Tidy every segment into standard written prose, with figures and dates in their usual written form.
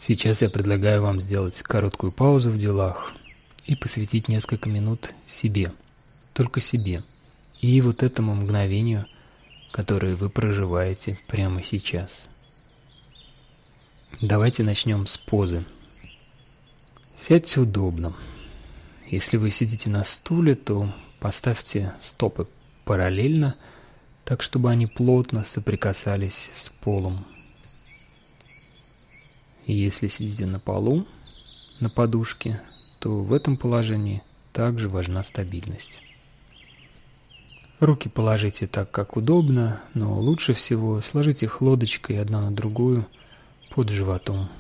Сейчас я предлагаю вам сделать короткую паузу в делах и посвятить несколько минут себе, только себе, и вот этому мгновению, которое вы проживаете прямо сейчас. Давайте начнем с позы. Сядьте удобно. Если вы сидите на стуле, то поставьте стопы параллельно, так чтобы они плотно соприкасались с полом. И если сидите на полу, на подушке, то в этом положении также важна стабильность. Руки положите так, как удобно, но лучше всего сложите их лодочкой одна на другую под животом.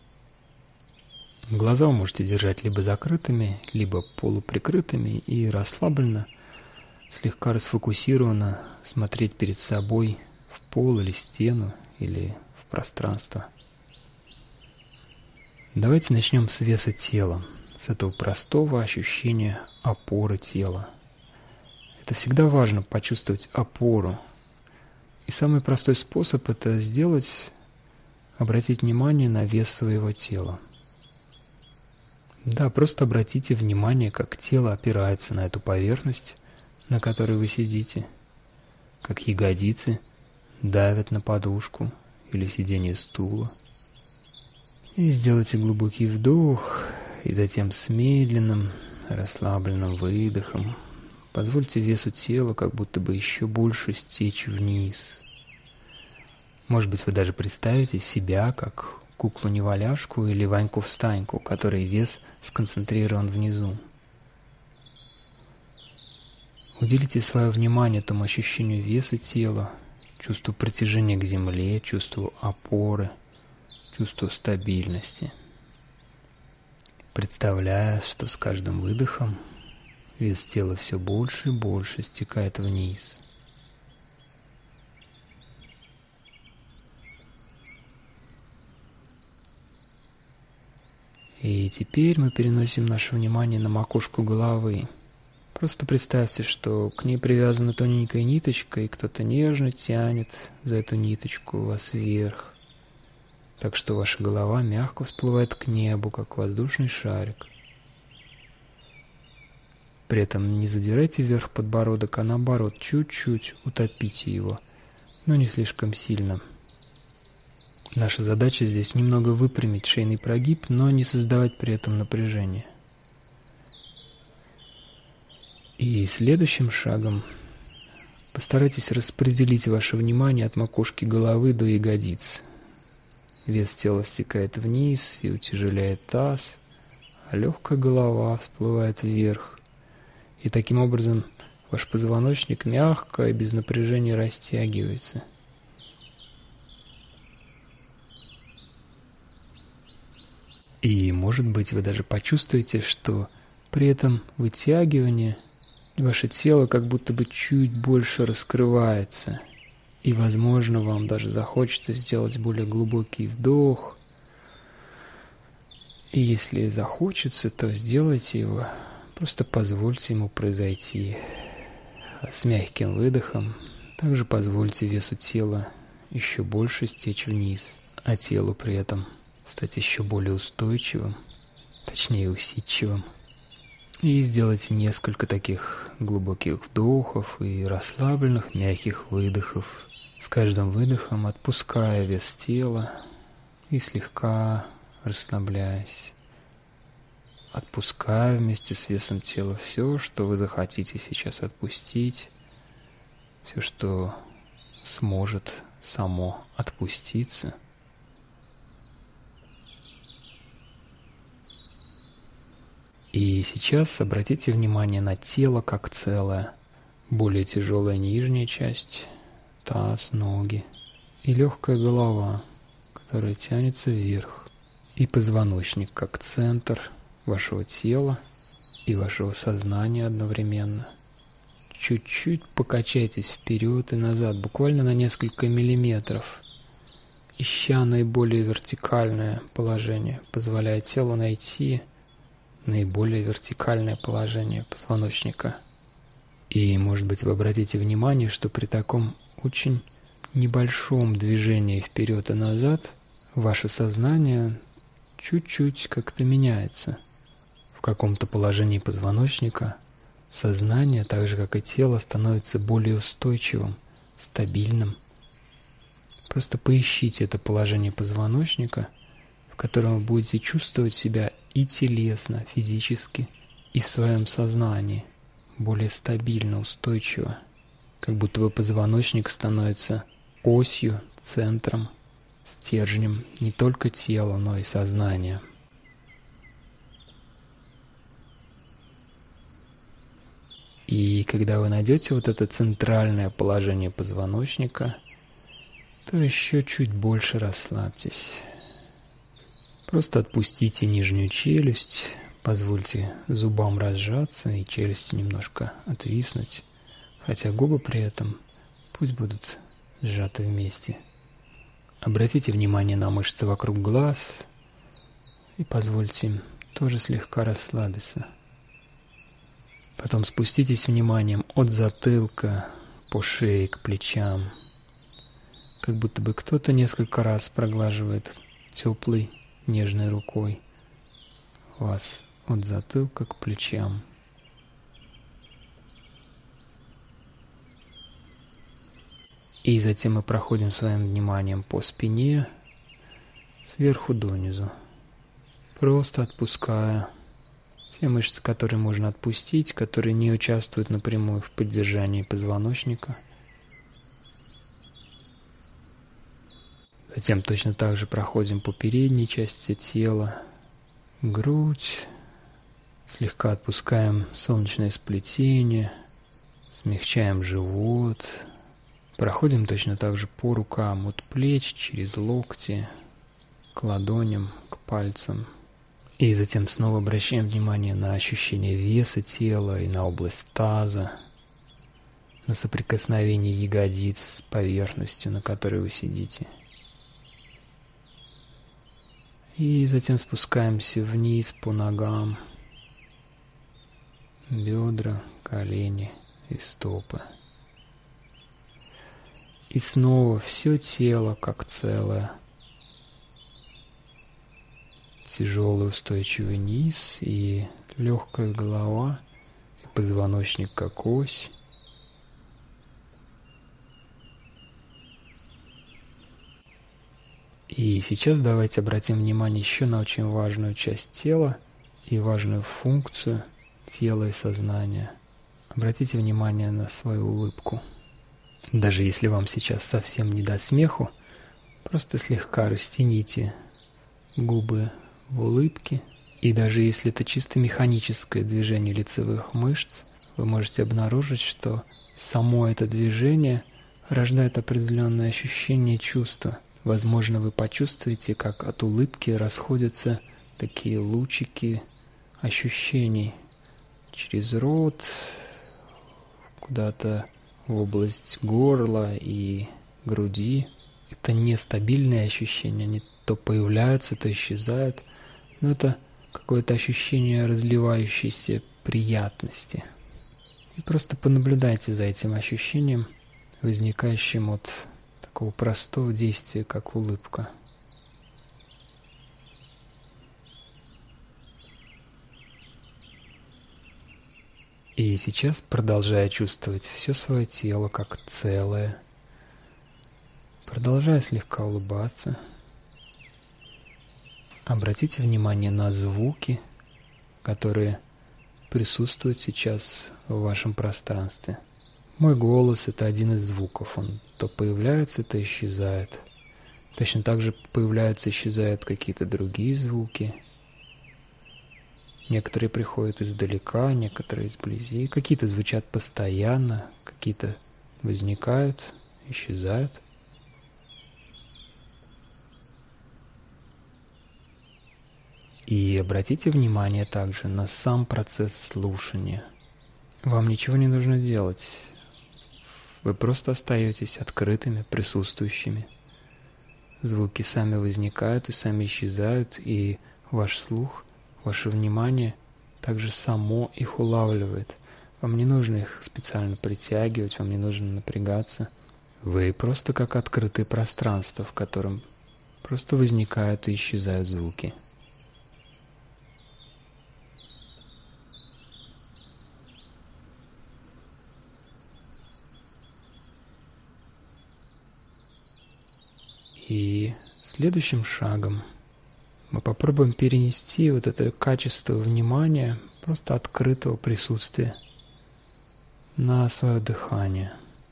Глаза вы можете держать либо закрытыми, либо полуприкрытыми и расслабленно, слегка расфокусированно смотреть перед собой в пол или стену или в пространство. Давайте начнем с веса тела, с этого простого ощущения опоры тела. Это всегда важно почувствовать опору. И самый простой способ это сделать – обратить внимание на вес своего тела. Да, просто обратите внимание, как тело опирается на эту поверхность, на которой вы сидите, как ягодицы давят на подушку или сиденье стула. И сделайте глубокий вдох, и затем с медленным, расслабленным выдохом позвольте весу тела как будто бы еще больше стечь вниз. Может быть, вы даже представите себя как куклу-неваляшку или Ваньку-встаньку, который вес сконцентрирован внизу. Уделите свое внимание тому ощущению веса тела, чувству притяжения к земле, чувству опоры, чувству стабильности, представляя, что с каждым выдохом вес тела все больше и больше стекает вниз. И теперь мы переносим наше внимание на макушку головы. Просто представьте, что к ней привязана тоненькая ниточка, и кто-то нежно тянет за эту ниточку вас вверх, так что ваша голова мягко всплывает к небу, как воздушный шарик. При этом не задирайте вверх подбородок, а наоборот, чуть-чуть утопите его, но не слишком сильно. Наша задача здесь немного выпрямить шейный прогиб, но не создавать при этом напряжение. И следующим шагом постарайтесь распределить ваше внимание от макушки головы до ягодиц. Вес тела стекает вниз и утяжеляет таз, а легкая голова всплывает вверх. И таким образом ваш позвоночник мягко и без напряжения растягивается. И, может быть, вы даже почувствуете, что при этом вытягивании ваше тело как будто бы чуть больше раскрывается. И, возможно, вам даже захочется сделать более глубокий вдох. И если захочется, то сделайте его, просто позвольте ему произойти. А с мягким выдохом также позвольте весу тела еще больше стечь вниз, а телу при этом стать еще более устойчивым, точнее усидчивым. И сделайте несколько таких глубоких вдохов и расслабленных мягких выдохов, с каждым выдохом отпуская вес тела и слегка расслабляясь, отпуская вместе с весом тела все, что вы захотите сейчас отпустить, все, что сможет само отпуститься. И сейчас обратите внимание на тело как целое, более тяжелая нижняя часть, таз, ноги и легкая голова, которая тянется вверх, и позвоночник как центр вашего тела и вашего сознания одновременно. Чуть-чуть покачайтесь вперед и назад, буквально на несколько миллиметров, ища наиболее вертикальное положение, позволяя телу найти наиболее вертикальное положение позвоночника. И, может быть, вы обратите внимание, что при таком очень небольшом движении вперед и назад ваше сознание чуть-чуть как-то меняется. В каком-то положении позвоночника сознание, так же как и тело, становится более устойчивым, стабильным. Просто поищите это положение позвоночника, в котором вы будете чувствовать себя и телесно, физически, и в своем сознании более стабильно, устойчиво. Как будто бы позвоночник становится осью, центром, стержнем не только тела, но и сознания. И когда вы найдете вот это центральное положение позвоночника, то еще чуть больше расслабьтесь. Просто отпустите нижнюю челюсть, позвольте зубам разжаться и челюсти немножко отвиснуть, хотя губы при этом пусть будут сжаты вместе. Обратите внимание на мышцы вокруг глаз и позвольте им тоже слегка расслабиться. Потом спуститесь вниманием от затылка по шее к плечам, как будто бы кто-то несколько раз проглаживает теплой, нежной рукой вас от затылка к плечам. И затем мы проходим своим вниманием по спине, сверху донизу, просто отпуская те мышцы, которые можно отпустить, которые не участвуют напрямую в поддержании позвоночника. Затем точно так же проходим по передней части тела, грудь, слегка отпускаем солнечное сплетение, смягчаем живот. Проходим точно так же по рукам, от плеч, через локти, к ладоням, к пальцам. И затем снова обращаем внимание на ощущение веса тела и на область таза, на соприкосновение ягодиц с поверхностью, на которой вы сидите. И затем спускаемся вниз по ногам, бедра, колени и стопы. И снова все тело как целое. Тяжелый устойчивый низ и легкая голова, и позвоночник как ось. И сейчас давайте обратим внимание еще на очень важную часть тела и важную функцию тела и сознания. Обратите внимание на свою улыбку. Даже если вам сейчас совсем не до смеху, просто слегка растяните губы в улыбке. И даже если это чисто механическое движение лицевых мышц, вы можете обнаружить, что само это движение рождает определенное ощущение чувства. Возможно, вы почувствуете, как от улыбки расходятся такие лучики ощущений через рот, куда-то в область горла и груди. Это нестабильные ощущения, они то появляются, то исчезают, но это какое-то ощущение разливающейся приятности. И просто понаблюдайте за этим ощущением, возникающим от такого простого действия, как улыбка. И сейчас, продолжая чувствовать все свое тело как целое, продолжая слегка улыбаться, обратите внимание на звуки, которые присутствуют сейчас в вашем пространстве. Мой голос – это один из звуков, он то появляется, то исчезает. Точно так же появляются и исчезают какие-то другие звуки. Некоторые приходят издалека, некоторые изблизи. Какие-то звучат постоянно, какие-то возникают, исчезают. И обратите внимание также на сам процесс слушания. Вам ничего не нужно делать. Вы просто остаетесь открытыми, присутствующими. Звуки сами возникают и сами исчезают, и ваш слух, ваше внимание также само их улавливает. Вам не нужно их специально притягивать, вам не нужно напрягаться. Вы просто как открытое пространство, в котором просто возникают и исчезают звуки. И следующим шагом мы попробуем перенести вот это качество внимания, просто открытого присутствия, на свое дыхание.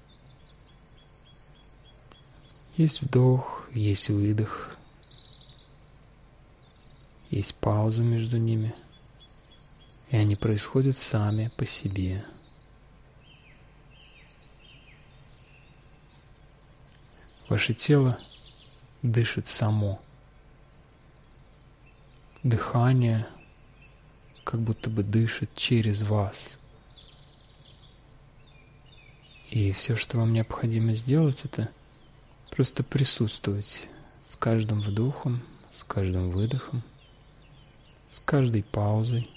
Есть вдох, есть выдох, есть пауза между ними, и они происходят сами по себе. Ваше тело дышит само. Дыхание как будто бы дышит через вас. И все, что вам необходимо сделать, это просто присутствовать с каждым вдохом, с каждым выдохом, с каждой паузой.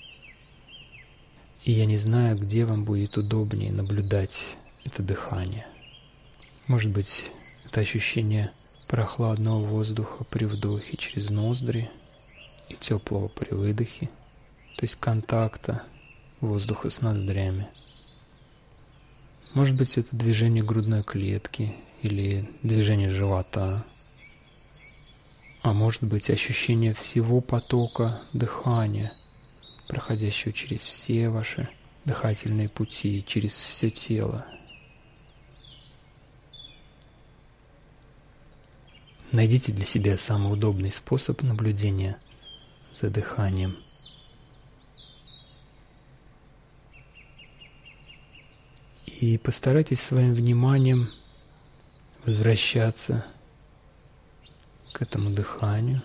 И я не знаю, где вам будет удобнее наблюдать это дыхание. Может быть, это ощущение прохладного воздуха при вдохе через ноздри и теплого при выдохе, то есть контакта воздуха с ноздрями. Может быть, это движение грудной клетки или движение живота. А может быть, ощущение всего потока дыхания, проходящего через все ваши дыхательные пути, через все тело. Найдите для себя самый удобный способ наблюдения за дыханием. И постарайтесь своим вниманием возвращаться к этому дыханию,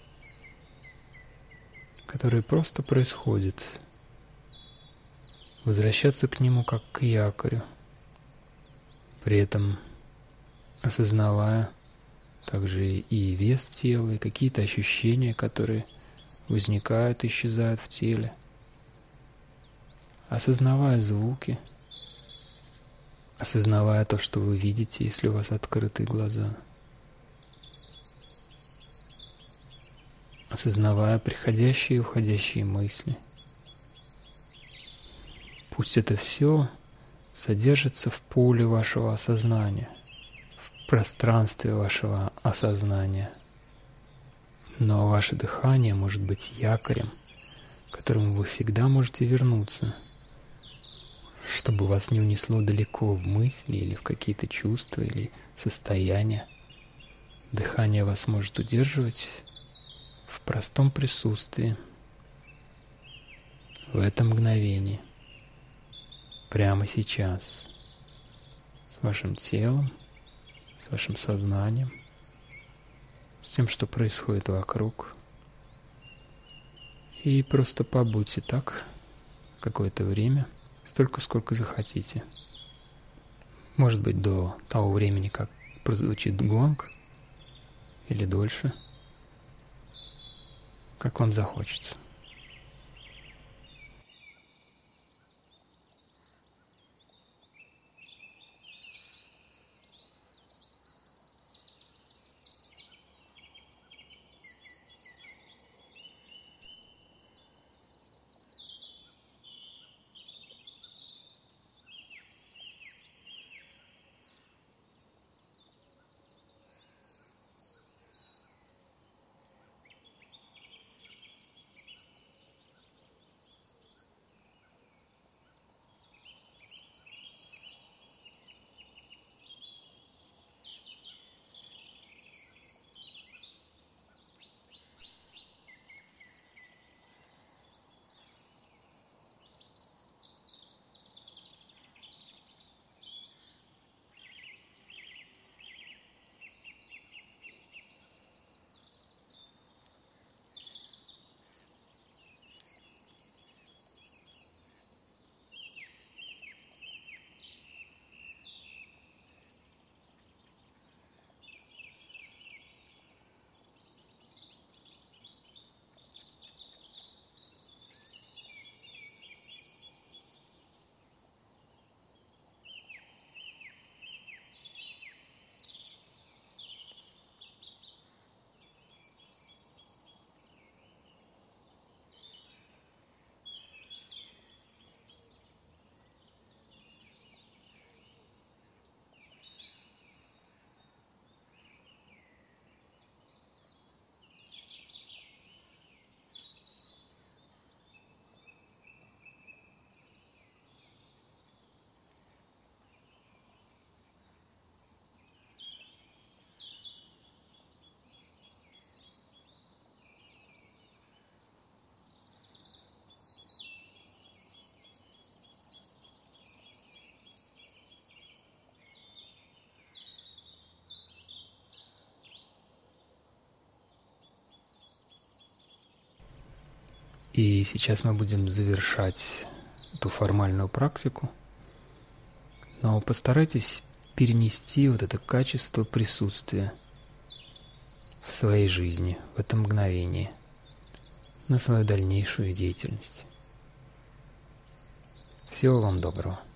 которое просто происходит. Возвращаться к нему как к якорю, при этом осознавая также и вес тела, и какие-то ощущения, которые возникают и исчезают в теле. Осознавая звуки, осознавая то, что вы видите, если у вас открытые глаза. Осознавая приходящие и уходящие мысли. Пусть это все содержится в поле вашего осознания, в пространстве вашего осознания. Но ваше дыхание может быть якорем, к которому вы всегда можете вернуться, чтобы вас не унесло далеко в мысли или в какие-то чувства или состояния. Дыхание вас может удерживать в простом присутствии, в этом мгновении, прямо сейчас, с вашим телом, с вашим сознанием, с тем, что происходит вокруг. И просто побудьте так какое-то время, столько, сколько захотите. Может быть, до того времени, как прозвучит гонг, или дольше, как вам захочется. И сейчас мы будем завершать эту формальную практику, но постарайтесь перенести вот это качество присутствия в своей жизни, в это мгновение, на свою дальнейшую деятельность. Всего вам доброго.